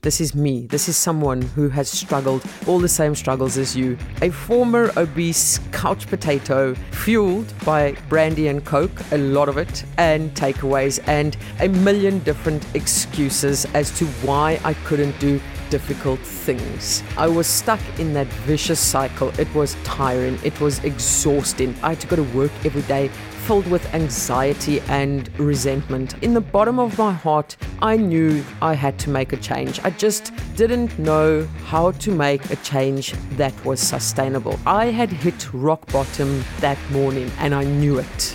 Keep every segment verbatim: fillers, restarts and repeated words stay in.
This is me. This is someone who has struggled all the same struggles as you. A former obese couch potato, fueled by brandy and coke, a lot of it, and takeaways, and a million different excuses as to why I couldn't do difficult things. I was stuck in that vicious cycle. It was tiring. It was exhausting. I had to go to work every day filled with anxiety and resentment. In the bottom of my heart, I knew I had to make a change. I just didn't know how to make a change that was sustainable. I had hit rock bottom that morning and I knew it.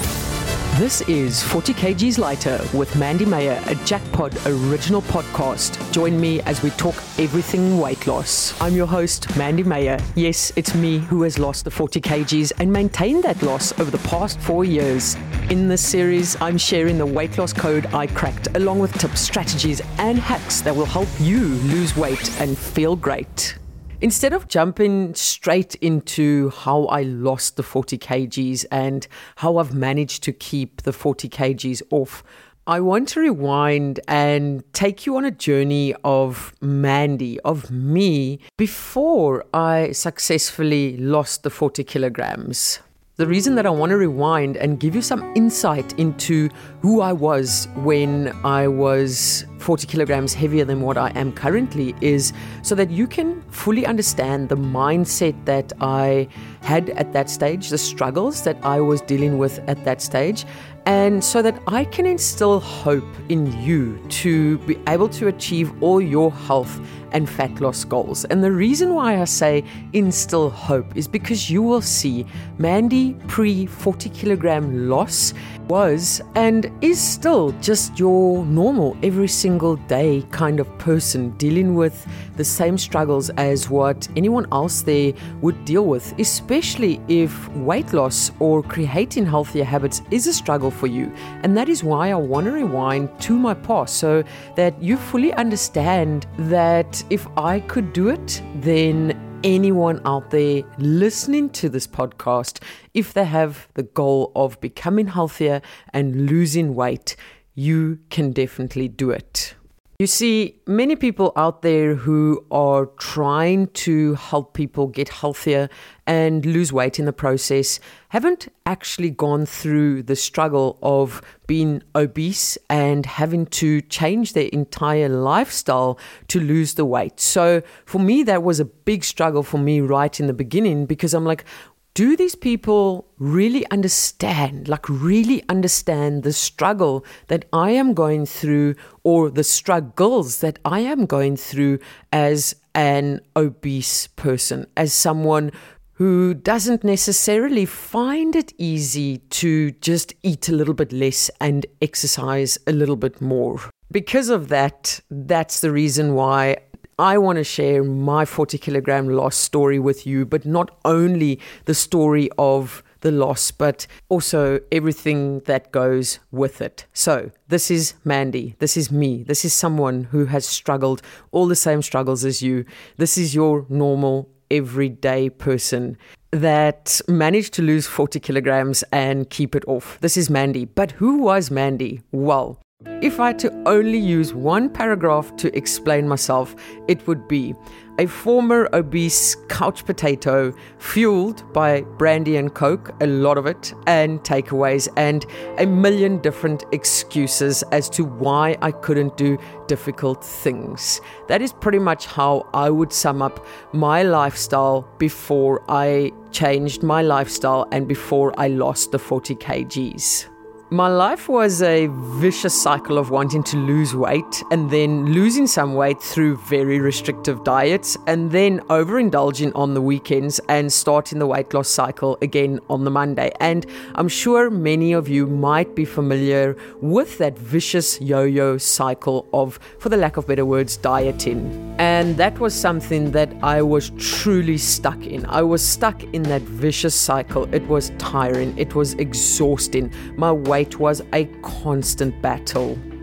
This is forty kilograms Lighter with Mandy Meyer, a Jackpot original podcast. Join me as we talk everything weight loss. I'm your host, Mandy Meyer. Yes, it's me who has lost the forty kilograms and maintained that loss over the past four years. In this series, I'm sharing the weight loss code I cracked, along with tips, strategies, and hacks that will help you lose weight and feel great. Instead of jumping straight into how I lost the forty kilograms and how I've managed to keep the forty kilograms off, I want to rewind and take you on a journey of Mandy, of me, before I successfully lost the forty kilograms. The reason that I want to rewind and give you some insight into who I was when I was forty kilograms heavier than what I am currently is so that you can fully understand the mindset that I had at that stage, the struggles that I was dealing with at that stage, and so that I can instill hope in you to be able to achieve all your health and fat loss goals. And the reason why I say instill hope is because you will see Mandy pre forty kilogram loss was and is still just your normal every single day kind of person dealing with the same struggles as what anyone else there would deal with, especially if weight loss or creating healthier habits is a struggle for you. And that is why I want to rewind to my past so that you fully understand that if I could do it, then anyone out there listening to this podcast, if they have the goal of becoming healthier and losing weight, you can definitely do it. You see, many people out there who are trying to help people get healthier and lose weight in the process haven't actually gone through the struggle of being obese and having to change their entire lifestyle to lose the weight. So for me, that was a big struggle for me right in the beginning, because I'm like, do these people really understand, like really understand the struggle that I am going through, or the struggles that I am going through as an obese person, as someone who doesn't necessarily find it easy to just eat a little bit less and exercise a little bit more? Because of that, that's the reason why I want to share my forty kilogram loss story with you, but not only the story of the loss, but also everything that goes with it. So this is Mandy. This is me. This is someone who has struggled all the same struggles as you. This is your normal, everyday person that managed to lose forty kilograms and keep it off. This is Mandy. But who was Mandy? Well, if I had to only use one paragraph to explain myself, it would be a former obese couch potato, fueled by brandy and coke, a lot of it, and takeaways, and a million different excuses as to why I couldn't do difficult things. That is pretty much how I would sum up my lifestyle before I changed my lifestyle and before I lost the forty kilograms. My life was a vicious cycle of wanting to lose weight and then losing some weight through very restrictive diets and then overindulging on the weekends and starting the weight loss cycle again on the Monday. And I'm sure many of you might be familiar with that vicious yo-yo cycle of, for the lack of better words, dieting. And that was something that I was truly stuck in. I was stuck in that vicious cycle. It was tiring. It was exhausting. My weight was a constant battle.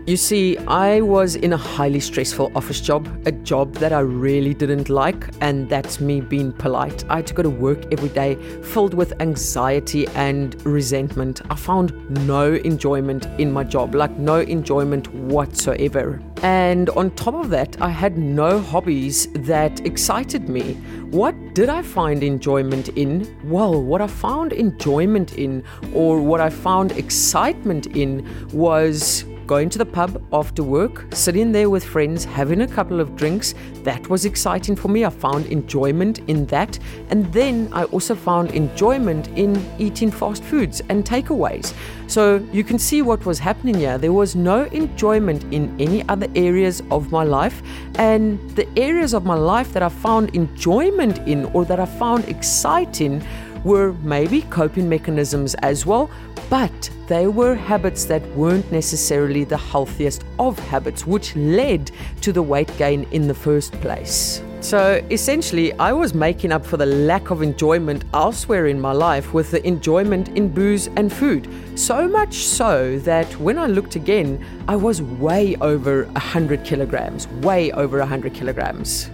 You see, I was in a highly stressful office job, a job that I really didn't like, and that's me being polite. I had to go to work every day filled with anxiety and resentment. I found no enjoyment in my job, like no enjoyment whatsoever. And on top of that, I had no hobbies that excited me. What did I find enjoyment in? Well, what I found enjoyment in, or what I found excitement in, was going to the pub after work, sitting there with friends, having a couple of drinks. That was exciting for me. I found enjoyment in that. And then I also found enjoyment in eating fast foods and takeaways. So you can see what was happening here. There was no enjoyment in any other areas of my life. And the areas of my life that I found enjoyment in, or that I found exciting, were maybe coping mechanisms as well, but they were habits that weren't necessarily the healthiest of habits, which led to the weight gain in the first place. So essentially, I was making up for the lack of enjoyment elsewhere in my life with the enjoyment in booze and food. So much so that when I looked again, I was way over one hundred kilograms, way over one hundred kilograms.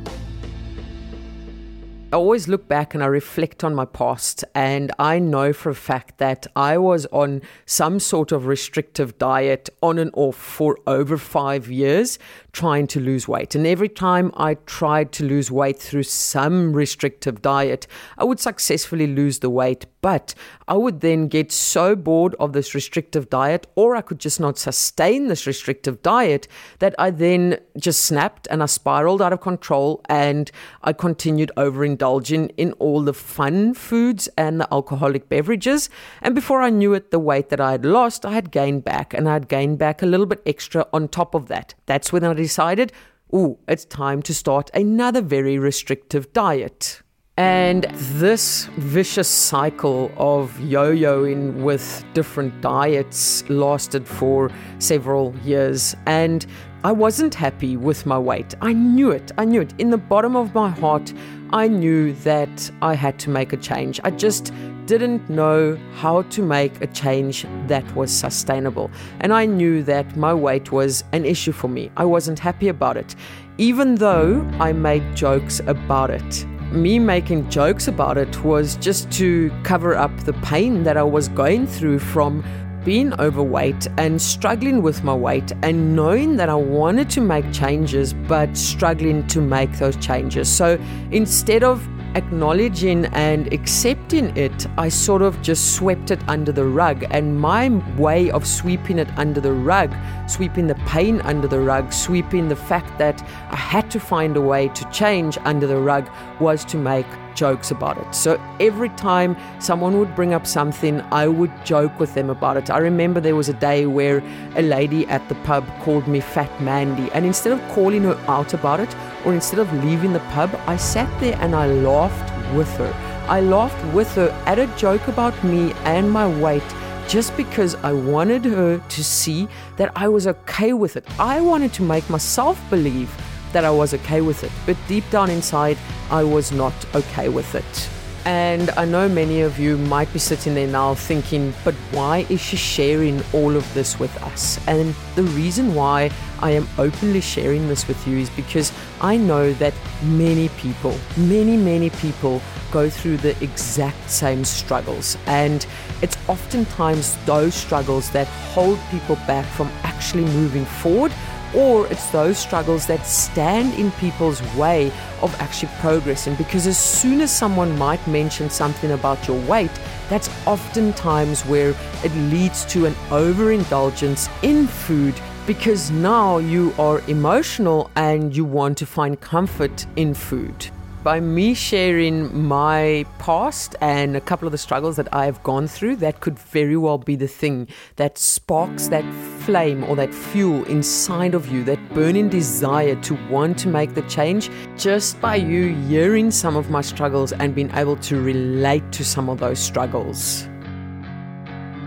I always look back and I reflect on my past, and I know for a fact that I was on some sort of restrictive diet on and off for over five years trying to lose weight. And every time I tried to lose weight through some restrictive diet, I would successfully lose the weight, but I would then get so bored of this restrictive diet, or I could just not sustain this restrictive diet, that I then just snapped and I spiraled out of control, and I continued overindulging in all the fun foods and the alcoholic beverages. And before I knew it, the weight that I had lost, I had gained back, and I had gained back a little bit extra on top of that. That's when I decided, ooh, it's time to start another very restrictive diet. And this vicious cycle of yo-yoing with different diets lasted for several years, and I wasn't happy with my weight. I knew it. I knew it. In the bottom of my heart, I knew that I had to make a change. I just didn't know how to make a change that was sustainable. And I knew that my weight was an issue for me. I wasn't happy about it, even though I made jokes about it. Me making jokes about it was just to cover up the pain that I was going through from being overweight and struggling with my weight, and knowing that I wanted to make changes but struggling to make those changes. So instead of acknowledging and accepting it, I sort of just swept it under the rug. And my way of sweeping it under the rug, sweeping the pain under the rug, sweeping the fact that I had to find a way to change under the rug, was to make jokes about it. So every time someone would bring up something, I would joke with them about it. I remember there was a day where a lady at the pub called me Fat Mandy, and instead of calling her out about it, or instead of leaving the pub, I sat there and I laughed with her. I laughed with her at a joke about me and my weight, just because I wanted her to see that I was okay with it. I wanted to make myself believe that I was okay with it, but deep down inside, I was not okay with it. And I know many of you might be sitting there now thinking, but why is she sharing all of this with us? And the reason why I am openly sharing this with you is because I know that many people, many, many people go through the exact same struggles. And it's oftentimes those struggles that hold people back from actually moving forward, or it's those struggles that stand in people's way of actually progressing. Because as soon as someone might mention something about your weight, that's oftentimes where it leads to an overindulgence in food, because now you are emotional and you want to find comfort in food. By me sharing my past and a couple of the struggles that I have gone through, that could very well be the thing that sparks that flame or that fuel inside of you, that burning desire to want to make the change, just by you hearing some of my struggles and being able to relate to some of those struggles.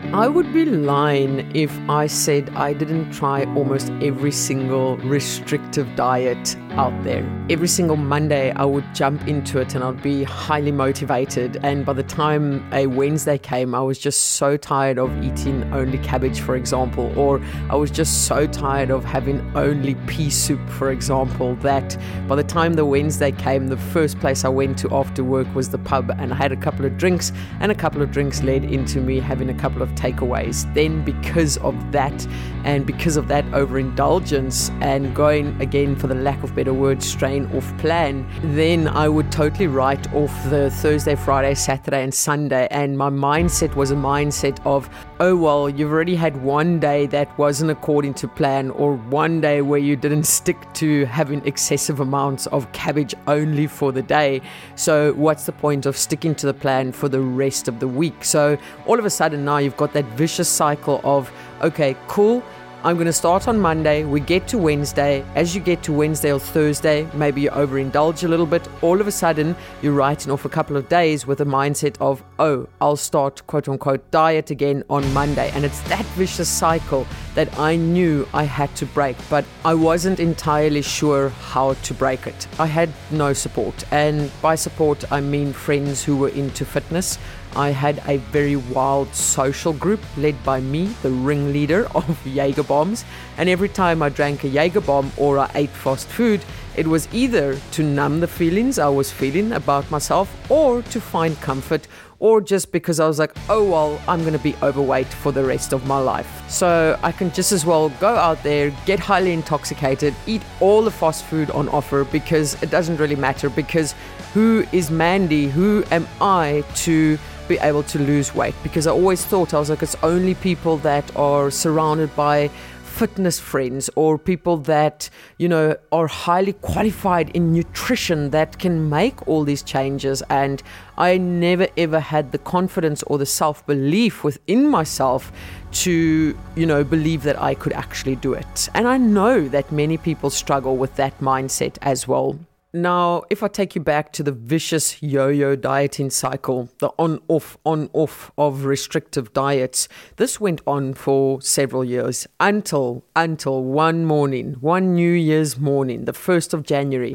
I would be lying if I said I didn't try almost every single restrictive diet out there. Every single Monday I would jump into it and I'd be highly motivated, and by the time a Wednesday came I was just so tired of eating only cabbage, for example, or I was just so tired of having only pea soup, for example, that by the time the Wednesday came, the first place I went to after work was the pub, and I had a couple of drinks, and a couple of drinks led into me having a couple of takeaways. Then because of that, and because of that overindulgence and going, again, for the lack of better word, strain off plan, then I would totally write off the Thursday, Friday, Saturday and Sunday, and my mindset was a mindset of, oh well, you've already had one day that wasn't according to plan, or one day where you didn't stick to having excessive amounts of cabbage only for the day, so what's the point of sticking to the plan for the rest of the week? So all of a sudden now you've got that vicious cycle of, okay, cool, I'm going to start on Monday, we get to Wednesday. As you get to Wednesday or Thursday, maybe you overindulge a little bit. All of a sudden, you're writing off a couple of days with a mindset of, oh, I'll start quote-unquote diet again on Monday. And it's that vicious cycle that I knew I had to break, but I wasn't entirely sure how to break it. I had no support. And by support, I mean friends who were into fitness. I had a very wild social group led by me, the ringleader of Jaeger bombs, and every time I drank a Jaeger bomb or I ate fast food, it was either to numb the feelings I was feeling about myself, or to find comfort, or just because I was like, oh well, I'm going to be overweight for the rest of my life. So I can just as well go out there, get highly intoxicated, eat all the fast food on offer, because it doesn't really matter, because who is Mandy? Who am I to be able to lose weight? Because I always thought, I was like, it's only people that are surrounded by fitness friends or people that, you know, are highly qualified in nutrition that can make all these changes. And I never ever had the confidence or the self-belief within myself to, you know, believe that I could actually do it. And I know that many people struggle with that mindset as well. Now, if I take you back to the vicious yo-yo dieting cycle, the on-off, on-off of restrictive diets, this went on for several years until, until one morning, one New Year's morning, the first of January,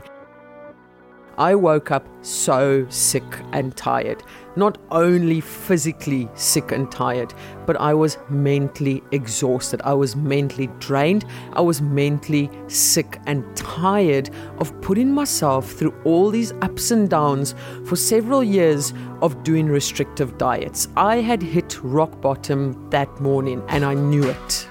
I woke up so sick and tired. Not only physically sick and tired, but I was mentally exhausted. I was mentally drained. I was mentally sick and tired of putting myself through all these ups and downs for several years of doing restrictive diets. I had hit rock bottom that morning and I knew it.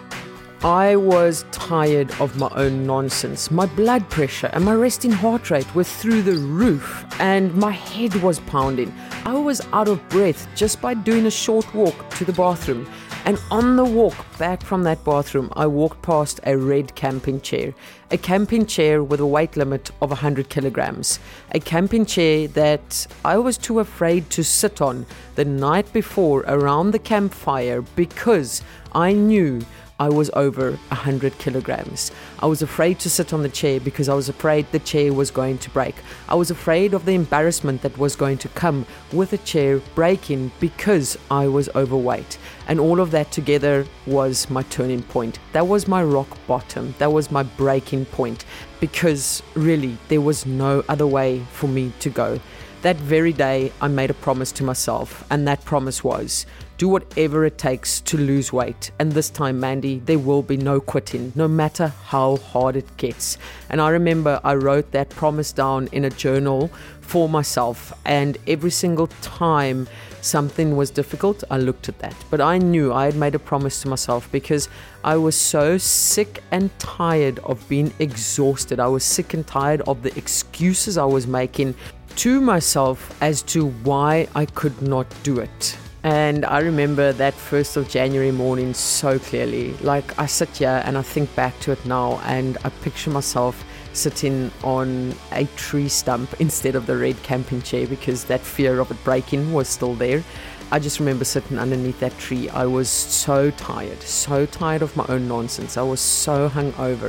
I was tired of my own nonsense. My blood pressure and my resting heart rate were through the roof and my head was pounding. I was out of breath just by doing a short walk to the bathroom. And on the walk back from that bathroom, I walked past a red camping chair. A camping chair with a weight limit of one hundred kilograms. A camping chair that I was too afraid to sit on the night before around the campfire because I knew I was over one hundred kilograms. I was afraid to sit on the chair because I was afraid the chair was going to break. I was afraid of the embarrassment that was going to come with a chair breaking because I was overweight. And all of that together was my turning point. That was my rock bottom. That was my breaking point, because really there was no other way for me to go. That very day, I made a promise to myself, and that promise was, do whatever it takes to lose weight. And this time, Mandy, there will be no quitting, no matter how hard it gets. And I remember I wrote that promise down in a journal for myself, and every single time something was difficult, I looked at that. But I knew I had made a promise to myself because I was so sick and tired of being exhausted. I was sick and tired of the excuses I was making to myself as to why I could not do it. And I remember that first of January morning so clearly. Like, I sit here and I think back to it now and I picture myself sitting on a tree stump instead of the red camping chair, because that fear of it breaking was still there. I just remember sitting underneath that tree. I was so tired, so tired of my own nonsense. I was so hungover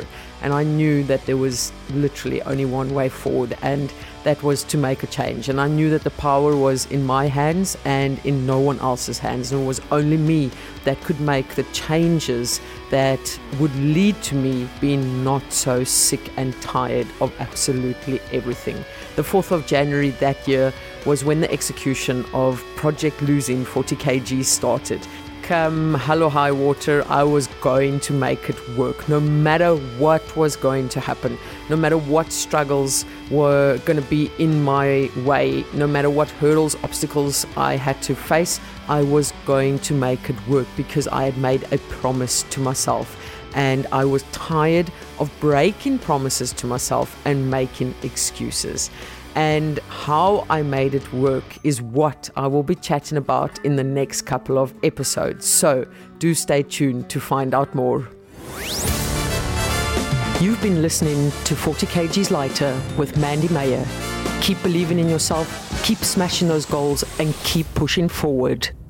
And I knew that there was literally only one way forward, and that was to make a change. And I knew that the power was in my hands and in no one else's hands. And it was only me that could make the changes that would lead to me being not so sick and tired of absolutely everything. The fourth of January that year was when the execution of Project Losing forty kilograms started. Come hell or high water, I was going to make it work, no matter what was going to happen, no matter what struggles were going to be in my way, no matter what hurdles, obstacles I had to face, I was going to make it work because I had made a promise to myself. And I was tired of breaking promises to myself and making excuses. And how I made it work is what I will be chatting about in the next couple of episodes. So do stay tuned to find out more. You've been listening to forty kilograms Lighter with Mandy Meyer. Keep believing in yourself, keep smashing those goals, and keep pushing forward.